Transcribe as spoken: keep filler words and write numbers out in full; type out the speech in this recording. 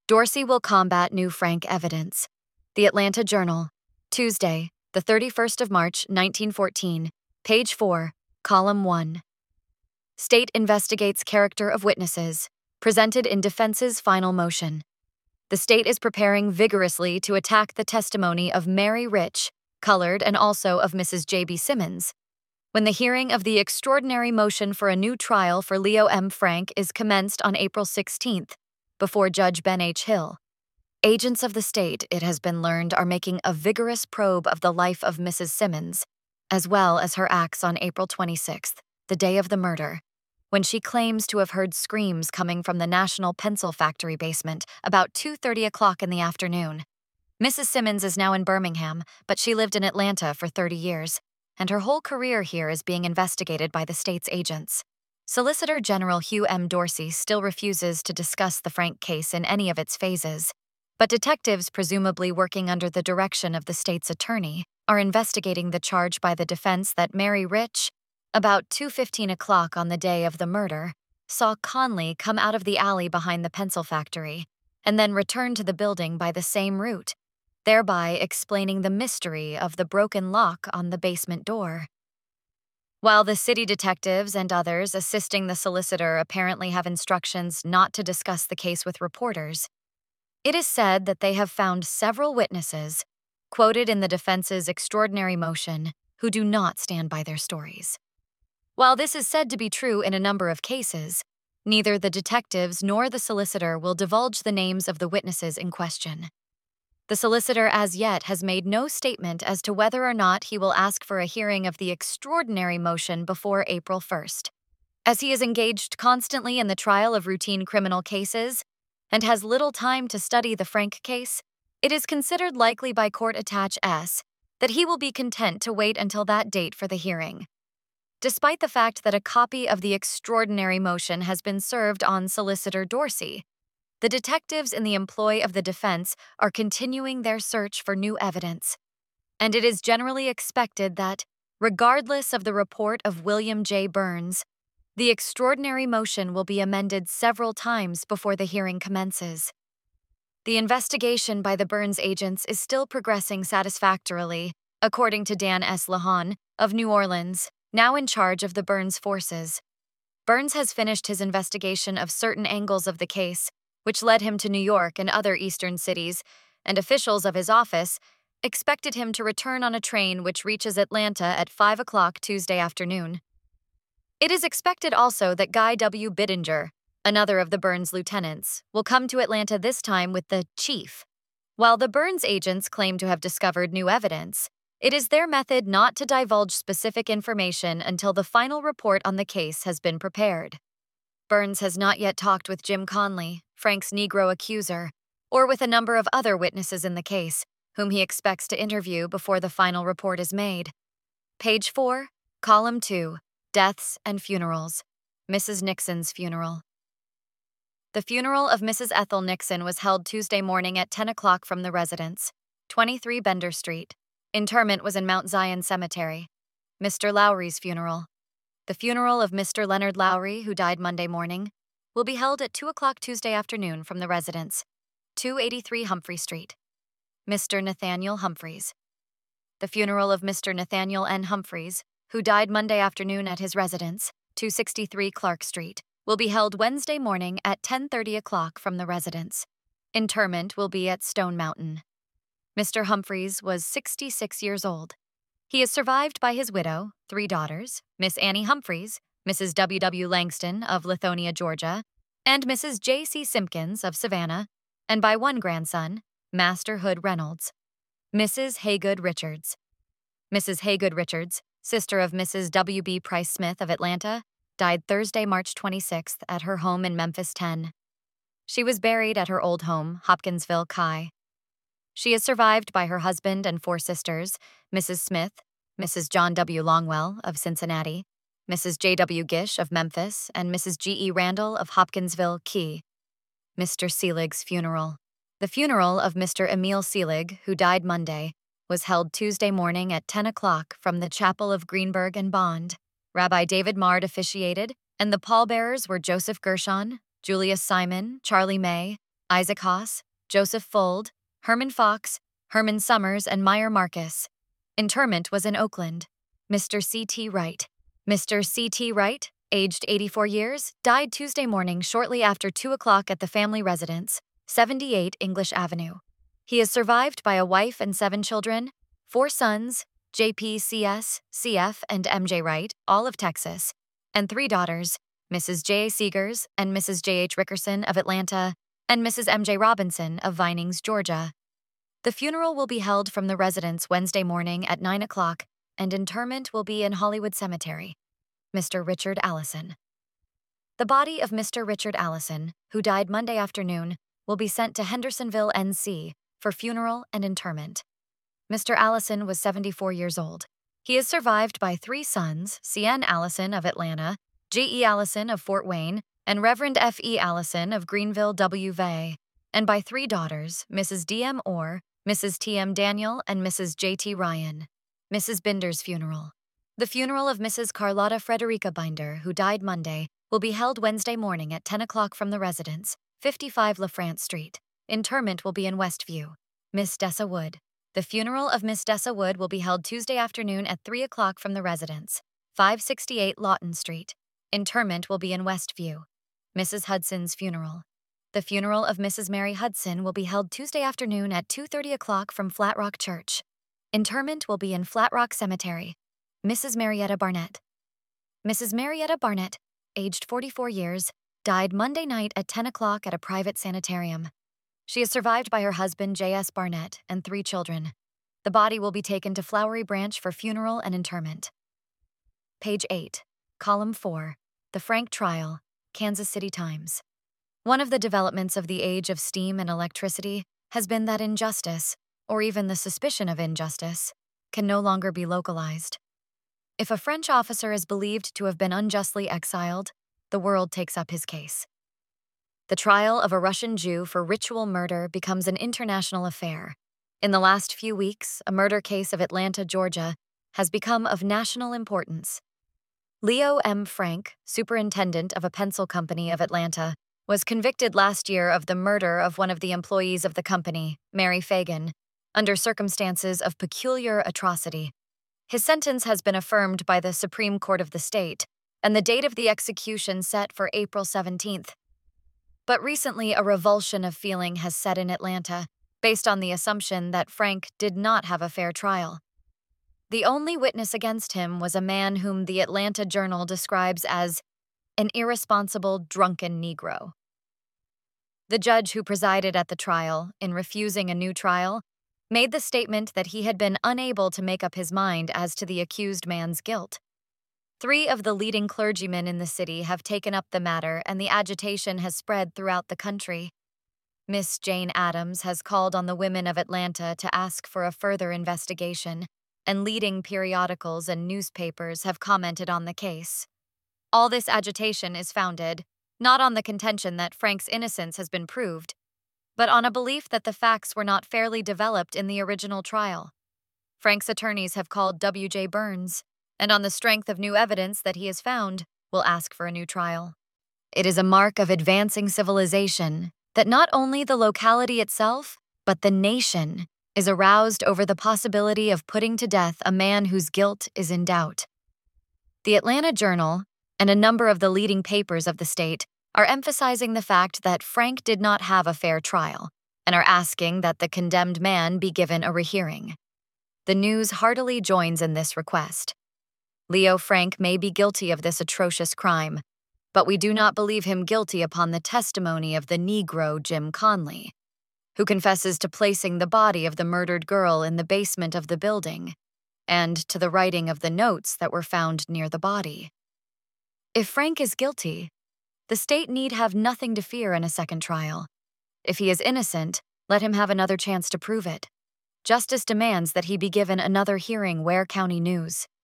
Dorsey will combat new Frank evidence. The Atlanta Journal, Tuesday, the thirty-first of March, nineteen fourteen, page four, column one. State investigates character of witnesses, presented in defense's final motion. The state is preparing vigorously to attack the testimony of Mary Rich, colored, and also of Missus J B Simmons, when the hearing of the extraordinary motion for a new trial for Leo M. Frank is commenced on April sixteenth, before Judge Ben H. Hill. Agents of the state, it has been learned, are making a vigorous probe of the life of Missus Simmons, as well as her acts on April twenty-sixth, the day of the murder, when she claims to have heard screams coming from the National Pencil Factory basement about two thirty o'clock in the afternoon. Missus Simmons is now in Birmingham, but she lived in Atlanta for thirty years, and her whole career here is being investigated by the state's agents. Solicitor General Hugh M. Dorsey still refuses to discuss the Frank case in any of its phases, but detectives presumably working under the direction of the state's attorney are investigating the charge by the defense that Mary Rich, about two fifteen o'clock on the day of the murder, saw Conley come out of the alley behind the pencil factory and then return to the building by the same route, thereby explaining the mystery of the broken lock on the basement door. While the city detectives and others assisting the solicitor apparently have instructions not to discuss the case with reporters, it is said that they have found several witnesses, quoted in the defense's extraordinary motion, who do not stand by their stories. While this is said to be true in a number of cases, neither the detectives nor the solicitor will divulge the names of the witnesses in question. The solicitor as yet has made no statement as to whether or not he will ask for a hearing of the extraordinary motion before April first. As he is engaged constantly in the trial of routine criminal cases and has little time to study the Frank case, it is considered likely by Court Attach S that he will be content to wait until that date for the hearing. Despite the fact that a copy of the extraordinary motion has been served on Solicitor Dorsey, the detectives in the employ of the defense are continuing their search for new evidence, and it is generally expected that, regardless of the report of William J. Burns, the extraordinary motion will be amended several times before the hearing commences. The investigation by the Burns agents is still progressing satisfactorily, according to Dan S. Lahan of New Orleans, now in charge of the Burns forces. Burns has finished his investigation of certain angles of the case, which led him to New York and other eastern cities, and officials of his office expected him to return on a train which reaches Atlanta at five o'clock Tuesday afternoon. It is expected also that Guy W. Bittinger, another of the Burns lieutenants, will come to Atlanta this time with the chief. While the Burns agents claim to have discovered new evidence, it is their method not to divulge specific information until the final report on the case has been prepared. Burns has not yet talked with Jim Conley, Frank's Negro accuser, or with a number of other witnesses in the case, whom he expects to interview before the final report is made. Page four, column two, Deaths and Funerals. Missus Nixon's Funeral. The funeral of Missus Ethel Nixon was held Tuesday morning at ten o'clock from the residence, twenty-three Bender Street. Interment was in Mount Zion Cemetery. Mister Lowry's funeral. The funeral of Mister Leonard Lowry, who died Monday morning, will be held at two o'clock Tuesday afternoon from the residence, two eighty-three Humphrey Street. Mister Nathaniel Humphreys. The funeral of Mister Nathaniel N. Humphreys, who died Monday afternoon at his residence, two sixty-three Clark Street, will be held Wednesday morning at ten thirty o'clock from the residence. Interment will be at Stone Mountain. Mister Humphreys was sixty-six years old. He is survived by his widow, three daughters, Miss Annie Humphreys, Missus W. W. Langston of Lithonia, Georgia, and Missus J. C. Simpkins of Savannah, and by one grandson, Master Hood Reynolds. Missus Haygood Richards. Missus Haygood Richards, sister of Missus W. B. Price Smith of Atlanta, died Thursday, March twenty-sixth at her home in Memphis ten. She was buried at her old home, Hopkinsville, Chi. She is survived by her husband and four sisters, Missus Smith, Missus John W. Longwell of Cincinnati, Missus J W. Gish of Memphis, and Missus G E. Randall of Hopkinsville, Key. Mister Selig's funeral. The funeral of Mister Emil Selig, who died Monday, was held Tuesday morning at ten o'clock from the chapel of Greenberg and Bond. Rabbi David Mard officiated, and the pallbearers were Joseph Gershon, Julius Simon, Charlie May, Isaac Haas, Joseph Fold, Herman Fox, Herman Summers, and Meyer Marcus. Interment was in Oakland. Mister C T Wright. Mister C T Wright, aged eighty-four years, died Tuesday morning shortly after two o'clock at the family residence, seventy-eight English Avenue. He is survived by a wife and seven children, four sons, J P C S, C F, and M J Wright, all of Texas, and three daughters, Missus J A Seegers and Missus J H Rickerson of Atlanta, and Missus M J Robinson of Vinings, Georgia. The funeral will be held from the residence Wednesday morning at nine o'clock, and interment will be in Hollywood Cemetery. Mister Richard Allison. The body of Mister Richard Allison, who died Monday afternoon, will be sent to Hendersonville, N C, for funeral and interment. Mister Allison was seventy-four years old. He is survived by three sons, C N Allison of Atlanta, G E Allison of Fort Wayne, and Reverend F E Allison of Greenville, W V, and by three daughters, Missus D M Orr, Missus T M Daniel, and Missus J T Ryan. Missus Binder's funeral. The funeral of Missus Carlotta Frederica Binder, who died Monday, will be held Wednesday morning at ten o'clock from the residence, fifty-five LaFrance Street. Interment will be in Westview. Miss Dessa Wood. The funeral of Miss Dessa Wood will be held Tuesday afternoon at three o'clock from the residence, five sixty-eight Lawton Street. Interment will be in Westview. Missus Hudson's funeral. The funeral of Missus Mary Hudson will be held Tuesday afternoon at two thirty o'clock from Flat Rock Church. Interment will be in Flat Rock Cemetery. Missus Marietta Barnett. Missus Marietta Barnett, aged forty-four years, died Monday night at ten o'clock at a private sanitarium. She is survived by her husband, J S Barnett, and three children. The body will be taken to Flowery Branch for funeral and interment. Page eight, Column four, The Frank Trial, Kansas City Times. One of the developments of the age of steam and electricity has been that injustice, or even the suspicion of injustice, can no longer be localized. If a French officer is believed to have been unjustly exiled, the world takes up his case. The trial of a Russian Jew for ritual murder becomes an international affair. In the last few weeks, a murder case of Atlanta, Georgia, has become of national importance. Leo M. Frank, superintendent of a pencil company of Atlanta, was convicted last year of the murder of one of the employees of the company, Mary Fagan, under circumstances of peculiar atrocity. His sentence has been affirmed by the Supreme Court of the state, and the date of the execution set for April seventeenth. But recently, a revulsion of feeling has set in Atlanta, based on the assumption that Frank did not have a fair trial. The only witness against him was a man whom the Atlanta Journal describes as an irresponsible, drunken Negro. The judge who presided at the trial, in refusing a new trial, made the statement that he had been unable to make up his mind as to the accused man's guilt. Three of the leading clergymen in the city have taken up the matter, and the agitation has spread throughout the country. Miss Jane Addams has called on the women of Atlanta to ask for a further investigation, and leading periodicals and newspapers have commented on the case. All this agitation is founded, not on the contention that Frank's innocence has been proved, but on a belief that the facts were not fairly developed in the original trial. Frank's attorneys have called W J Burns, and on the strength of new evidence that he has found, will ask for a new trial. It is a mark of advancing civilization that not only the locality itself, but the nation, is aroused over the possibility of putting to death a man whose guilt is in doubt. The Atlanta Journal, and a number of the leading papers of the state, are emphasizing the fact that Frank did not have a fair trial, and are asking that the condemned man be given a rehearing. The News heartily joins in this request. Leo Frank may be guilty of this atrocious crime, but we do not believe him guilty upon the testimony of the Negro Jim Conley, who confesses to placing the body of the murdered girl in the basement of the building, and to the writing of the notes that were found near the body. If Frank is guilty, the state need have nothing to fear in a second trial. If he is innocent, let him have another chance to prove it. Justice demands that he be given another hearing. Ware County News.